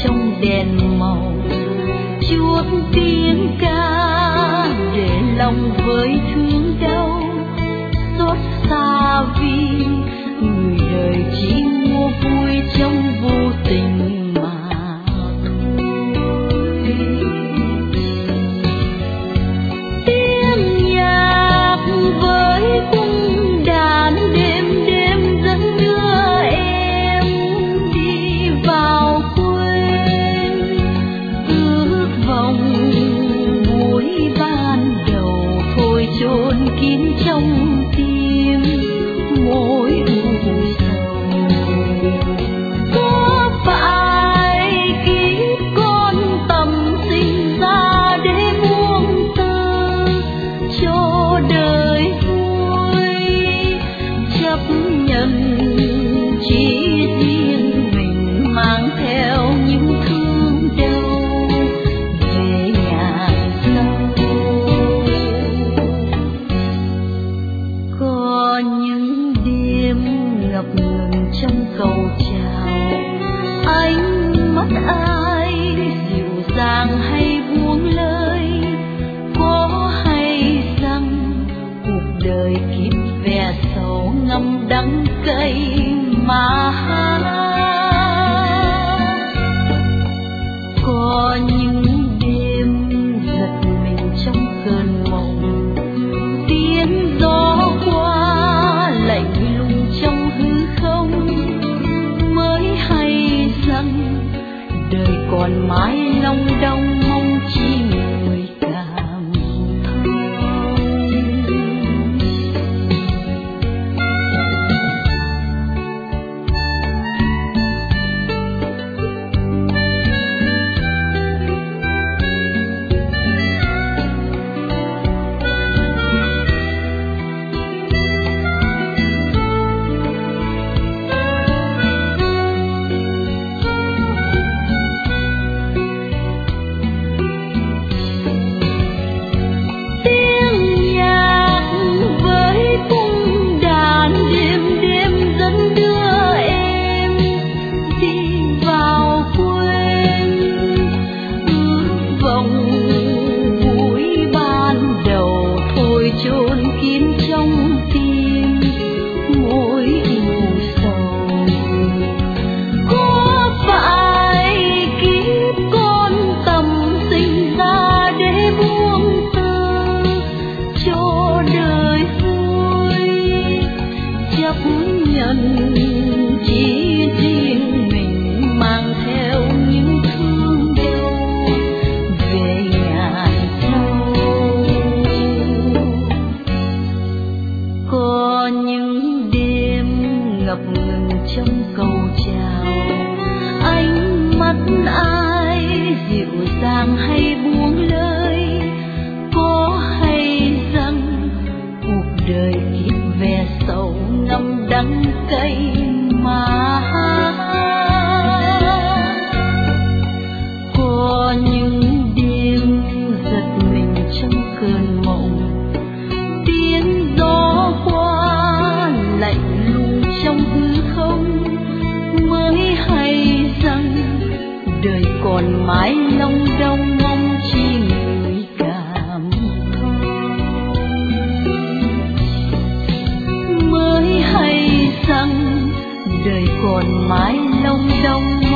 trong đèn màu, chuốc tiếng ca để lòng với thương đau. Xót xa vì người đời chỉ mua vui trong vô tình mà thôi. Tiếng nhạc với cung đàn đêm đêm dẫn đưa em đi vào quên. Ước vọng buổi ban đầu thôi chôn kín trong tim mỗi u sầu. Có phải kiếp con tầm sinh ra để buông tơ cho đời vui, chấp nhận chỉ riêng mình mang theo những thương đau về ngàn sau. Có những đêm ngập ngừng trong cầu chào, ánh mắt ai dịu dàng hay buông lời. Có hay rằng cuộc đời kiếp vẻ sầu ngâm đắng cay mà hát. Có những đêm giật mình trong cơn mộng, tiếng gió qua lạnh lùng trong hư không. Mới hay rằng đời còn mãi long đong mong chi người cảm thông. Chôn kín trong tim mỗi u sầu. Có phải kiếp con tầm sinh ra để buông tơ cho đời vui, chấp nhận chỉ riêng mình mang theo những thương đau về ngàn sau. Có những đêm ngập ngừng trong cầu chào, ánh mắt ai dịu dàng hay buông lời. Có hay rằng cuộc đời kiếp vẻ sầu ngâm đắng cay mà hát. Có những đêm giật mình trong cơn mộng, tiếng gió qua lạnh lùng trong hư không. Mới hay rằng đời còn mãi long đong mong chi người cảm thông. Mới hay rằng đời còn mãi long đong